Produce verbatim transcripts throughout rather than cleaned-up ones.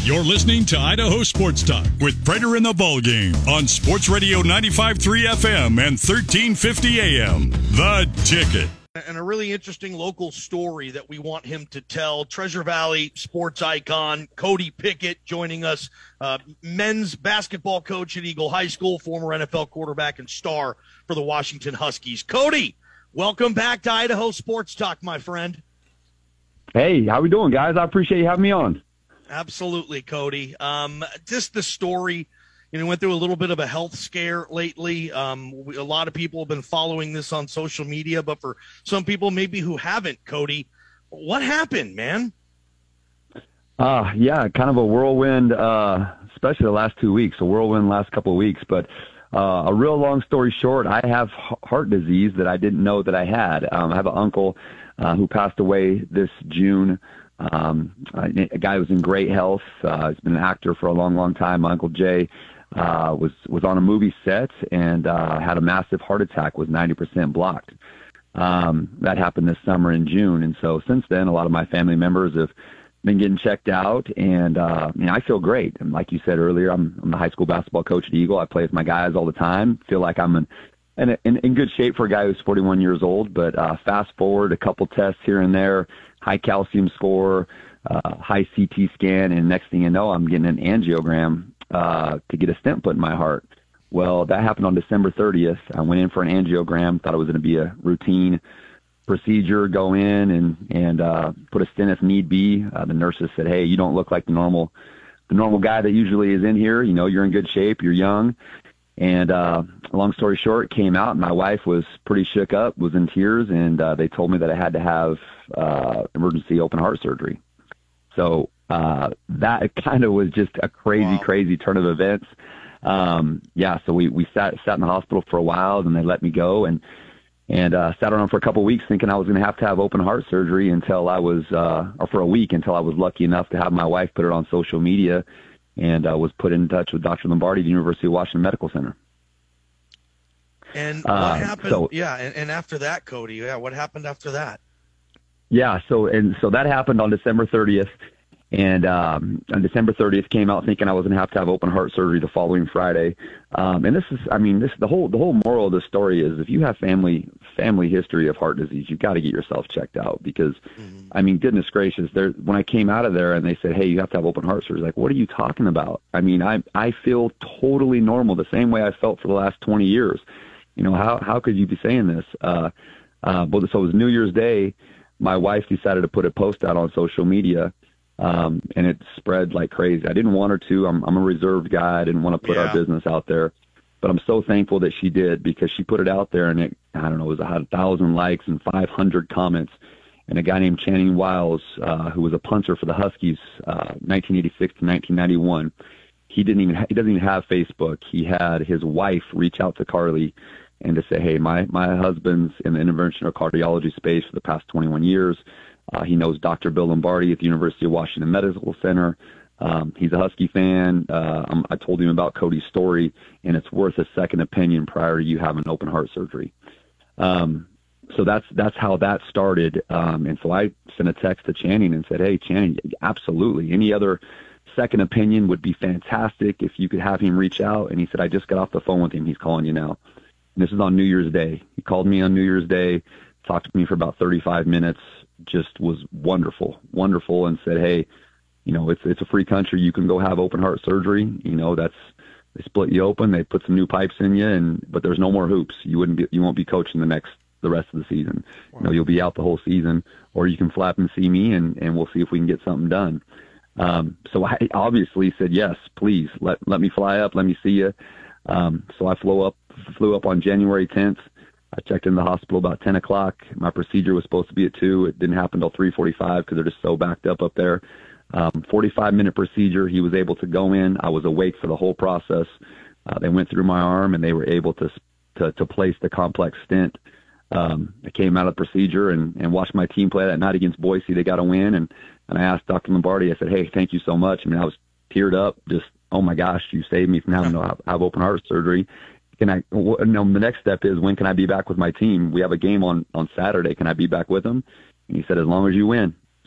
You're listening to Idaho Sports Talk with Prater in the Ballgame on Sports Radio ninety-five point three F M and thirteen fifty A M. The Ticket. And a really interesting local story that we want him to tell. Treasure Valley sports icon Cody Pickett joining us, uh, men's basketball coach at Eagle High School, former N F L quarterback and star for the Washington Huskies. Cody, welcome back to Idaho Sports Talk, my friend. Hey, how we doing, guys? I appreciate you having me on. Absolutely, Cody. Um, just the story, you know, went through a little bit of a health scare lately. Um, we, a lot of people have been following this on social media, but for some people maybe who haven't, Cody, what happened, man? Uh, yeah, kind of a whirlwind, uh, especially the last two weeks, a whirlwind last couple of weeks. But uh, a real long story short, I have heart disease that I didn't know that I had. Um, I have an uncle uh, who passed away this June. Um, a guy who was in great health. Uh, he's been an actor for a long, long time. My Uncle Jay uh, was was on a movie set and uh, had a massive heart attack, was ninety percent blocked. Um, that happened this summer in June. And so since then, a lot of my family members have been getting checked out. And uh, I mean, I feel great. And like you said earlier, I'm, I'm the high school basketball coach at Eagle. I play with my guys all the time. Feel like I'm in, in, in, in good shape for a guy who's forty-one years old. But uh, fast forward a couple tests here and there, high calcium score, uh, high C T scan, and next thing you know, I'm getting an angiogram uh, to get a stent put in my heart. Well, that happened on December thirtieth. I went in for an angiogram, thought it was going to be a routine procedure, go in and, and uh, put a stent if need be. Uh, the nurses said, hey, you don't look like the normal the normal guy that usually is in here. You know, you're in good shape, you're young. And uh, long story short, came out, and my wife was pretty shook up, was in tears, and uh, they told me that I had to have uh, emergency open heart surgery. So uh, that kind of was just a crazy, wow. crazy turn of events. Um, yeah, so we, we sat sat in the hospital for a while, and they let me go, and and uh, sat around for a couple of weeks thinking I was going to have to have open heart surgery until I was, uh, or for a week until I was lucky enough to have my wife put it on social media, and uh, was put in touch with Doctor Lombardi at the University of Washington Medical Center. And what uh, happened? So, yeah, and, and after that, Cody, yeah, what happened after that? Yeah, so and so that happened on December thirtieth, and um, on December thirtieth came out thinking I was going to have to have open heart surgery the following Friday. Um, and this is, I mean, this the whole the whole moral of the story is if you have family family history of heart disease, you've got to get yourself checked out because, mm-hmm. I mean, goodness gracious, there when I came out of there and they said, hey, you have to have open heart surgery, like, what are you talking about? I mean, I I feel totally normal, the same way I felt for the last twenty years. You know, how how could you be saying this? Uh, uh, but so it was New Year's Day. My wife decided to put a post out on social media, um, and it spread like crazy. I didn't want her to. I'm, I'm a reserved guy. I didn't want to put yeah. our business out there. But I'm so thankful that she did because she put it out there, and it, I don't know, it was a thousand likes and five hundred comments. And a guy named Channing Wiles, uh, who was a punter for the Huskies, uh, nineteen eighty-six to nineteen ninety-one, he didn't even, he doesn't even have Facebook. He had his wife reach out to Carly and to say, hey, my, my husband's in the interventional cardiology space for the past twenty-one years. Uh, he knows Doctor Bill Lombardi at the University of Washington Medical Center. Um, he's a Husky fan. Uh, I'm, I told him about Cody's story, and it's worth a second opinion prior to you having open heart surgery. Um, so that's that's how that started. Um, and so I sent a text to Channing and said, hey, Channing, absolutely. Any other second opinion would be fantastic if you could have him reach out. And he said, I just got off the phone with him. He's calling you now. And this is on New Year's Day. He called me on New Year's Day, talked to me for about thirty-five minutes, just was wonderful, wonderful, and said, hey, you know, it's it's a free country. You can go have open heart surgery. You know, that's they split you open, they put some new pipes in you, and but there's no more hoops. You wouldn't be, you won't be coaching the next the rest of the season. Wow. You know, you'll be out the whole season, or you can flap and see me, and and we'll see if we can get something done. Um, so I obviously said yes, please let let me fly up, let me see you. Um, so I flew up flew up on January tenth. I checked in the hospital about ten o'clock. My procedure was supposed to be at two. It didn't happen until three forty-five because they're just so backed up up there. Um, forty-five minute procedure. He was able to go in. I was awake for the whole process. Uh, they went through my arm and they were able to to, to place the complex stent. Um, I came out of the procedure and, and watched my team play that night against Boise. They got a win. And, and I asked Doctor Lombardi, I said, hey, thank you so much. I mean, I was teared up, just, oh my gosh, you saved me from having to have, have open heart surgery. Can I, you know, the next step is, when can I be back with my team? We have a game on, on Saturday. Can I be back with them? And he said, as long as you win.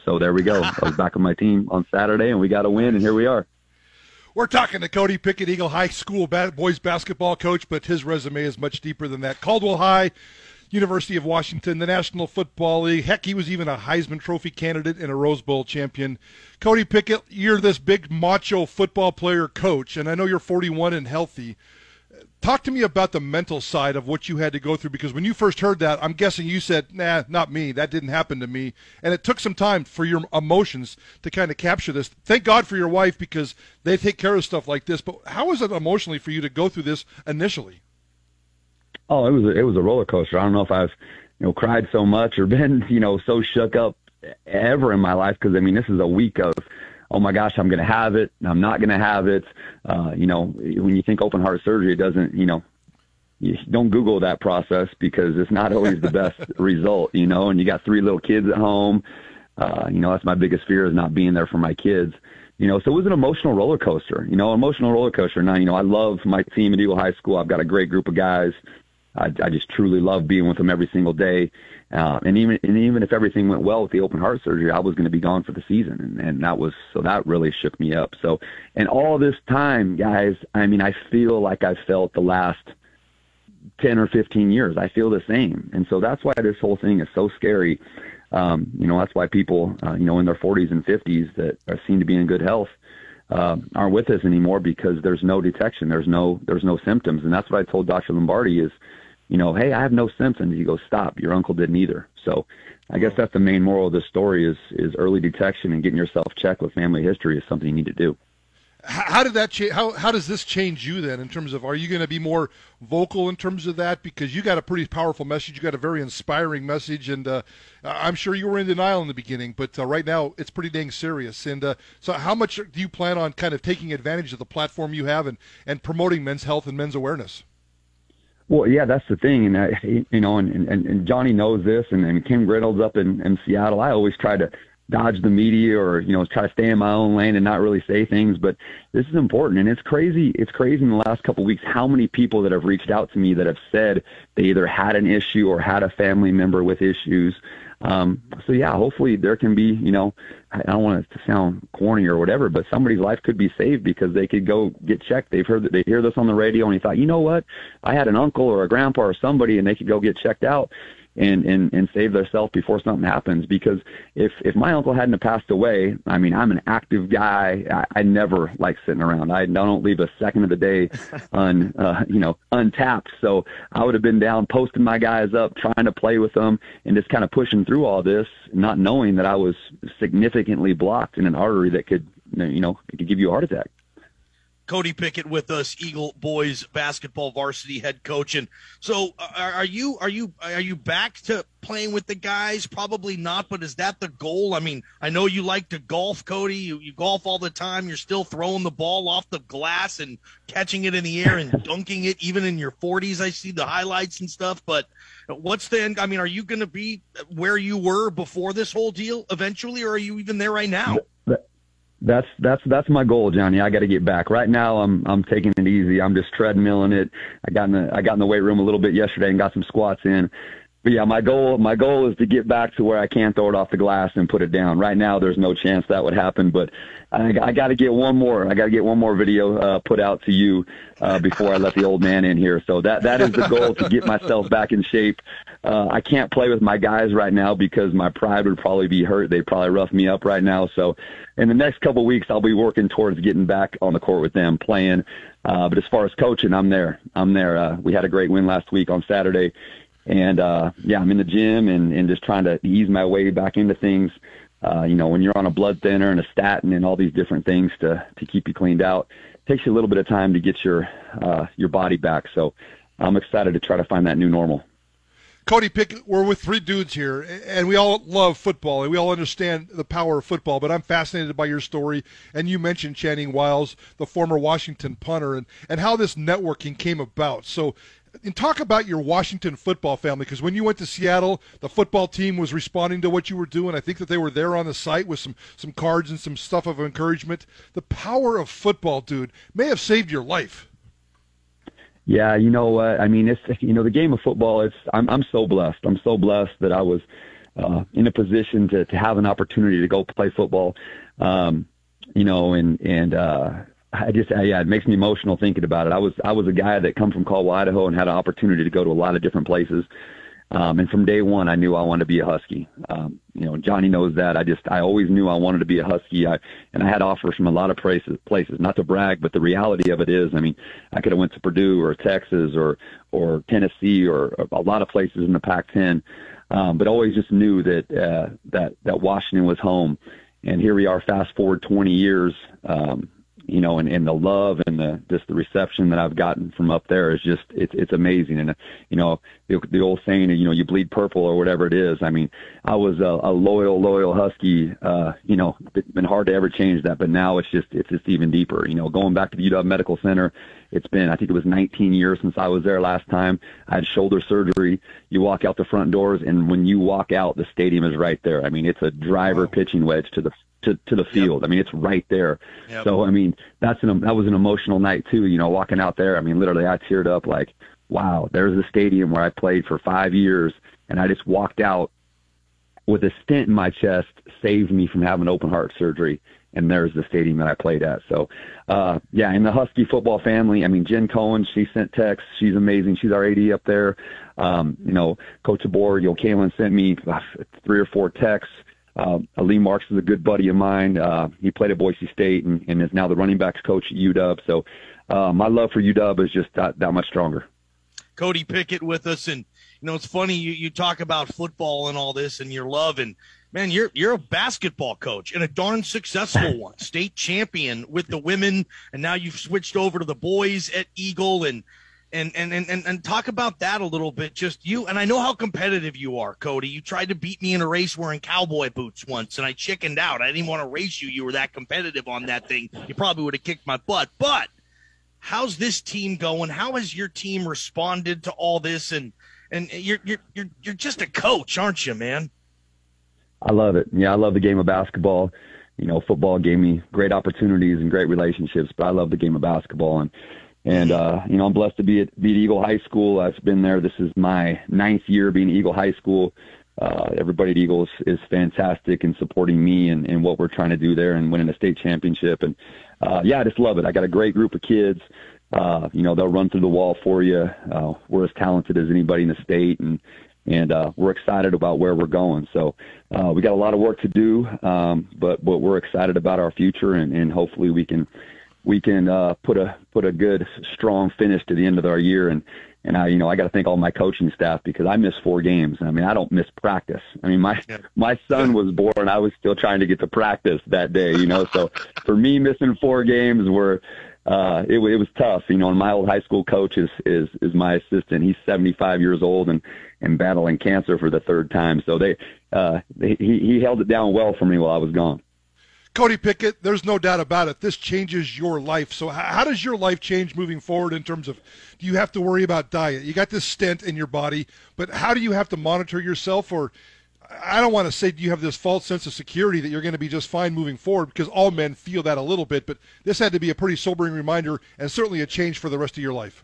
So there we go. I was back on my team on Saturday, and we got a win, and here we are. We're talking to Cody Pickett, Eagle High School boys basketball coach, but his resume is much deeper than that. Caldwell High, University of Washington, the National Football League. Heck, he was even a Heisman Trophy candidate and a Rose Bowl champion. Cody Pickett, you're this big macho football player coach, and I know you're forty-one and healthy. Talk to me about the mental side of what you had to go through, because when you first heard that, I'm guessing you said, nah, not me. That didn't happen to me. And it took some time for your emotions to kind of capture this. Thank God for your wife, because they take care of stuff like this. But how was it emotionally for you to go through this initially? Oh, it was a, it was a roller coaster. I don't know if I've, you know, cried so much or been, you know, so shook up ever in my life, because, I mean, this is a week of, oh my gosh, I'm going to have it, I'm not going to have it. Uh, you know, when you think open heart surgery, it doesn't, you know, you don't Google that process, because it's not always the best result, you know, and you got three little kids at home. Uh, you know, that's my biggest fear, is not being there for my kids. You know, so it was an emotional roller coaster, you know, emotional roller coaster. Now, you know, I love my team at Eagle High School. I've got a great group of guys. I, I just truly love being with them every single day. Uh, and even and even if everything went well with the open heart surgery, I was going to be gone for the season, and, and that was so that really shook me up. So, and all this time, guys, I mean, I feel like I've felt the last ten or fifteen years. I feel the same, and so that's why this whole thing is so scary. Um, you know, that's why people, uh, you know, in their forties and fifties that are seem to be in good health uh, aren't with us anymore, because there's no detection, there's no there's no symptoms, and that's what I told Doctor Lombardi is, you know, hey, I have no symptoms. He goes, stop, your uncle didn't either. So I guess that's the main moral of this story is, is early detection and getting yourself checked with family history is something you need to do. How did that change? How, how does this change you then in terms of, are you going to be more vocal in terms of that? Because you got a pretty powerful message. You got a very inspiring message, and uh, I'm sure you were in denial in the beginning, but uh, right now it's pretty dang serious. And uh, so how much do you plan on kind of taking advantage of the platform you have and, and promoting men's health and men's awareness? Well, yeah, that's the thing, and I, you know, and, and, and Johnny knows this, and, and Kim Griddle's up in, in Seattle. I always try to dodge the media, or you know, try to stay in my own lane and not really say things. But this is important, and it's crazy. It's crazy in the last couple of weeks how many people that have reached out to me that have said they either had an issue or had a family member with issues. Um, so yeah, hopefully there can be, you know, I don't want it to sound corny or whatever, but somebody's life could be saved because they could go get checked. They've heard that they hear this on the radio, and he thought, you know what, I had an uncle or a grandpa or somebody, and they could go get checked out and, and, and save themselves before something happens. Because if, if my uncle hadn't have passed away, I mean, I'm an active guy. I, I never like sitting around. I don't leave a second of the day un, uh, you know, untapped. So I would have been down posting my guys up, trying to play with them and just kind of pushing through all this, not knowing that I was significantly blocked in an artery that could, you know, it could give you a heart attack. Cody Pickett with us, Eagle boys basketball varsity head coach. And so are, are you are you are you back to playing with the guys? Probably not, but is that the goal? I mean, I know you like to golf, Cody. You, you golf all the time. You're still throwing the ball off the glass and catching it in the air and dunking it, even in your forties. I see the highlights and stuff. But what's the end? I mean, are you going to be where you were before this whole deal eventually, or are you even there right now? That's that's that's my goal, Johnny. I got to get back. Right now, I'm I'm taking it easy. I'm just treadmilling it. I got in the I got in the weight room a little bit yesterday and got some squats in. But yeah, my goal my goal is to get back to where I can throw it off the glass and put it down. Right now, there's no chance that would happen. But I, I got to get one more. I got to get one more video uh, put out to you uh, before I let the old man in here. So that that is the goal, to get myself back in shape. Uh, I can't play with my guys right now because my pride would probably be hurt. They'd probably rough me up right now. So in the next couple of weeks, I'll be working towards getting back on the court with them, playing. Uh, but as far as coaching, I'm there. I'm there. Uh, we had a great win last week on Saturday. And, uh, yeah, I'm in the gym and, and just trying to ease my way back into things. Uh, you know, when you're on a blood thinner and a statin and all these different things to, to keep you cleaned out, it takes you a little bit of time to get your, uh, your body back. So I'm excited to try to find that new normal. Cody Pickett, we're with three dudes here, and we all love football, and we all understand the power of football, but I'm fascinated by your story, and you mentioned Channing Wiles, the former Washington punter, and, and how this networking came about. So and talk about your Washington football family, because when you went to Seattle, the football team was responding to what you were doing. I think that they were there on the site with some, some cards and some stuff of encouragement. The power of football, dude, may have saved your life. Yeah, you know what? I mean, it's, you know, the game of football, it's, I'm, I'm so blessed. I'm so blessed that I was uh, in a position to, to have an opportunity to go play football. Um, you know, and, and, uh, I just, I, yeah, it makes me emotional thinking about it. I was, I was a guy that come from Caldwell, Idaho, and had an opportunity to go to a lot of different places. Um, and from day one, I knew I wanted to be a Husky. Um, you know, Johnny knows that. I just, I always knew I wanted to be a Husky. I, and I had offers from a lot of places, places, not to brag, but the reality of it is, I mean, I could have went to Purdue or Texas or, or Tennessee or a lot of places in the Pac ten. Um, but always just knew that, uh, that, that Washington was home. And here we are, fast forward twenty years, um, you know, and, and the love and the, just the reception that I've gotten from up there is just, it's, it's amazing. And, uh, you know, the, the old saying, you know, you bleed purple or whatever it is. I mean, I was a, a loyal, loyal Husky, uh, you know, it's been hard to ever change that, but now it's just, it's just even deeper, you know, going back to the U W Medical Center. It's been, I think it was nineteen years since I was there last time. I had shoulder surgery. You walk out the front doors, and when you walk out, the stadium is right there. I mean, it's a driver pitching wedge to the to, to the field. Yep. I mean, it's right there. Yep. So, I mean, that's an, that was an emotional night too, you know, walking out there. I mean, literally I teared up like, wow, there's the stadium where I played for five years. And I just walked out with a stent in my chest, saved me from having open heart surgery. And there's the stadium that I played at. So, uh, yeah, in the Husky football family, I mean, Jen Cohen, she sent texts. She's amazing. She's our A D up there. Um, you know, Coach Abor, Yo Kalen sent me uh, three or four texts. Uh, Ali Marks is a good buddy of mine. Uh, he played at Boise State and, and is now the running backs coach at U W. So uh, my love for U W is just that, that much stronger. Cody Pickett with us. And, you know, it's funny, you, you talk about football and all this and your love. And, man, you're you're a basketball coach and a darn successful one, state champion with the women. And now you've switched over to the boys at Eagle. And And, and and and talk about that a little bit, just you. And I know how competitive you are, Cody. You tried to beat me in a race wearing cowboy boots once, and I chickened out. I didn't want to race you. You were that competitive on that thing. You probably would have kicked my butt. But how's this team going? How has your team responded to all this? And and you're you're you're you're just a coach, aren't you, man? I love it. Yeah, I love the game of basketball. You know, football gave me great opportunities and great relationships, but I love the game of basketball. And And, uh, you know, I'm blessed to be at, be at Eagle High School. I've been there. This is my ninth year being at Eagle High School. Uh, everybody at Eagle is, is fantastic in supporting me and, and what we're trying to do there and winning a state championship. And, uh, yeah, I just love it. I got a great group of kids. Uh, you know, they'll run through the wall for you. Uh, we're as talented as anybody in the state, and, and, uh, we're excited about where we're going. So, uh, we got a lot of work to do. Um, but, but we're excited about our future, and, and hopefully we can, we can uh, put a put a good, strong finish to the end of our year. And, and I, you know, I got to thank all my coaching staff because I missed four games. I mean, I don't miss practice. I mean, my yeah. my son was born. I was still trying to get to practice that day, you know. So for me, missing four games were uh, it, it was tough. You know, and my old high school coach is is is my assistant. He's seventy-five years old and and battling cancer for the third time. So they uh, he he held it down well for me while I was gone. Cody Pickett, there's no doubt about it. This changes your life. So how does your life change moving forward in terms of, do you have to worry about diet? You got this stent in your body, but how do you have to monitor yourself? Or I don't want to say do you have this false sense of security that you're going to be just fine moving forward, because all men feel that a little bit, but this had to be a pretty sobering reminder and certainly a change for the rest of your life.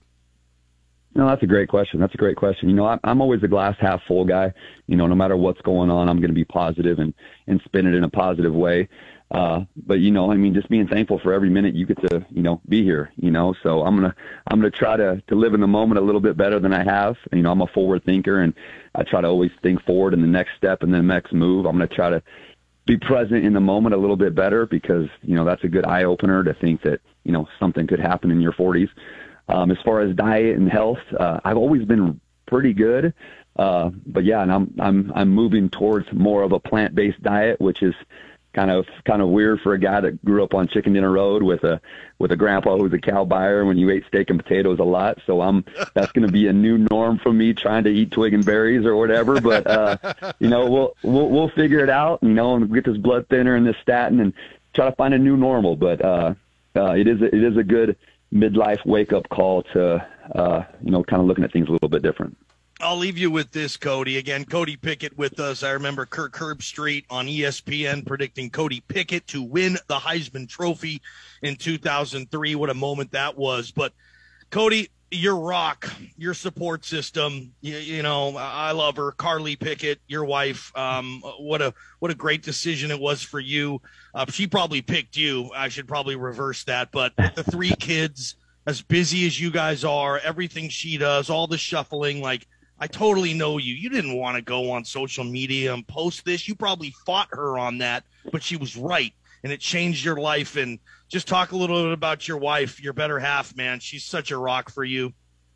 No, that's a great question. That's a great question. You know, I'm, I'm always a glass half full guy. You know, no matter what's going on, I'm going to be positive and, and spin it in a positive way. Uh, but you know, I mean, just being thankful for every minute you get to, you know, be here, you know, so I'm going to, I'm going to try to, to live in the moment a little bit better than I have. You know, I'm a forward thinker, and I try to always think forward in the next step and the next move. I'm going to try to be present in the moment a little bit better, because, you know, that's a good eye opener to think that, you know, something could happen in your forties. Um, as far as diet and health, uh, I've always been pretty good. Uh, but yeah, and I'm, I'm, I'm moving towards more of a plant-based diet, which is kind of kind of weird for a guy that grew up on Chicken Dinner Road with a with a grandpa who's a cow buyer when you ate steak and potatoes a lot. So I'm that's going to be a new norm for me, trying to eat twig and berries or whatever. But uh, you know, we'll we'll we'll figure it out. You know, and get this blood thinner and this statin and try to find a new normal. But uh, uh, it is a, it is a good midlife wake up call to uh, you know, kind of looking at things a little bit different. I'll leave you with this, Cody. Again, Cody Pickett with us. I remember Kirk Herbstreit on E S P N predicting Cody Pickett to win the Heisman Trophy in two thousand three. What a moment that was. But, Cody, your rock, your support system. You, you know, I love her, Carly Pickett, your wife. Um, what a what a great decision it was for you. Uh, she probably picked you. I should probably reverse that. But with the three kids, as busy as you guys are, everything she does, all the shuffling, like I totally know you. You didn't want to go on social media and post this. You probably fought her on that, but she was right, and it changed your life. And just talk a little bit about your wife, your better half, man. She's such a rock for you.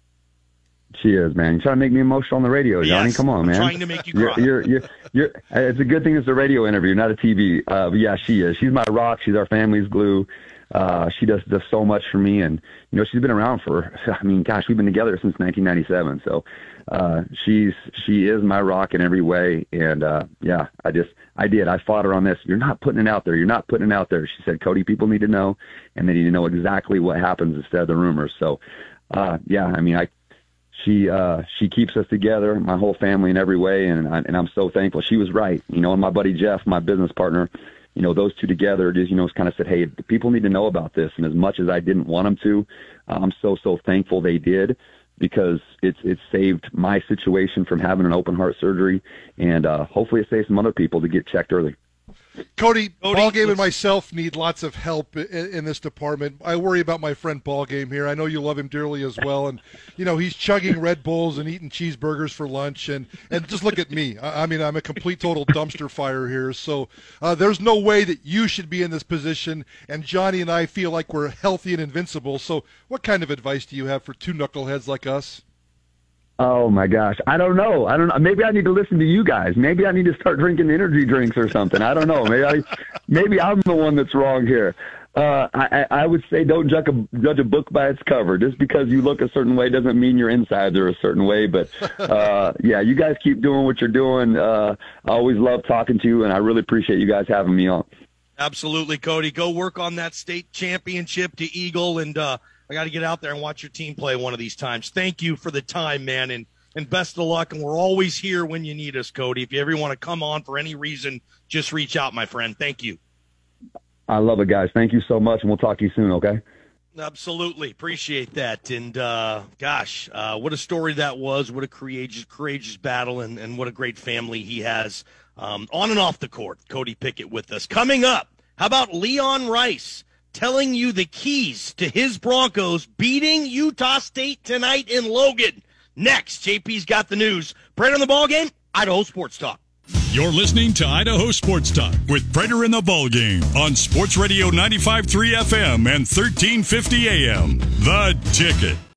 She is, man. You're trying to make me emotional on the radio, Johnny. Yes, Come on, I'm man. trying to make you cry. You're, you're, you're, you're, it's a good thing it's a radio interview, not a T V. Uh, but yeah, she is. She's my rock. She's our family's glue. Uh, she does, does so much for me. And, you know, she's been around for, I mean, gosh, we've been together since nineteen ninety-seven. So uh, she's, she is my rock in every way. And, uh, yeah, I just, I did. I fought her on this. You're not putting it out there. You're not putting it out there. She said, Cody, people need to know, and they need to know exactly what happens instead of the rumors. So, uh, yeah, I mean, I, She uh, she keeps us together, my whole family in every way, and I, and I'm so thankful. She was right, you know. And my buddy Jeff, my business partner, you know, those two together just, you know, kind of said, hey, people need to know about this. And as much as I didn't want them to, I'm so so thankful they did, because it's it's saved my situation from having an open heart surgery, and uh, hopefully it saves some other people to get checked early. Cody, Cody, Ballgame let's- and myself need lots of help in, in this department. I worry about my friend Ballgame here. I know you love him dearly as well, and you know he's chugging Red Bulls and eating cheeseburgers for lunch, and and just look at me. I, I mean, I'm a complete total dumpster fire here. So uh, there's no way that you should be in this position, and Johnny and I feel like we're healthy and invincible. So what kind of advice do you have for two knuckleheads like us? Oh my gosh, I don't know. I don't know. Maybe I need to listen to you guys. Maybe I need to start drinking energy drinks or something. I don't know. Maybe I, maybe I'm the one that's wrong here. Uh, I, I would say don't judge a, judge a book by its cover. Just because you look a certain way doesn't mean your insides are a certain way. But uh, yeah, you guys keep doing what you're doing. Uh, I always love talking to you, and I really appreciate you guys having me on. Absolutely, Cody. Go work on that state championship to Eagle, and uh, I got to get out there and watch your team play one of these times. Thank you for the time, man, and, and best of luck. And we're always here when you need us, Cody. If you ever want to come on for any reason, just reach out, my friend. Thank you. I love it, guys. Thank you so much, and we'll talk to you soon, okay? Absolutely. Appreciate that. And, uh, gosh, uh, what a story that was. What a courageous, courageous battle, and, and what a great family he has um, on and off the court. Cody Pickett with us. Coming up, how about Leon Rice telling you the keys to his Broncos beating Utah State tonight in Logan? Next, J P's got the news. Brett on the ball game, Idaho Sports Talk. You're listening to Idaho Sports Talk with Prater in the Ball Game on Sports Radio ninety-five point three F M and thirteen fifty A M. The Ticket.